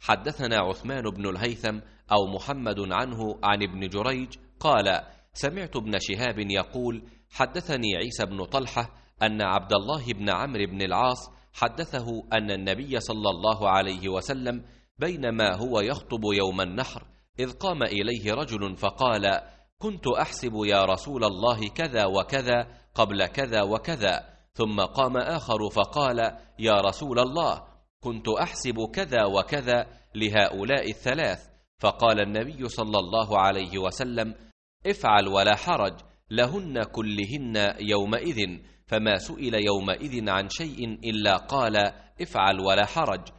حدثنا عثمان بن الهيثم أو محمد عنه عن ابن جريج قال: سمعت ابن شهاب يقول: حدثني عيسى بن طلحة أن عبد الله بن عمرو بن العاص حدثه أن النبي صلى الله عليه وسلم بينما هو يخطب يوم النحر إذ قام إليه رجل فقال: كنت أحسب يا رسول الله كذا وكذا قبل كذا وكذا. ثم قام آخر فقال: يا رسول الله كنت أحسب كذا وكذا لهؤلاء الثلاث. فقال النبي صلى الله عليه وسلم: افعل ولا حرج، لهن كلهن يومئذ. فما سئل يومئذ عن شيء إلا قال: افعل ولا حرج.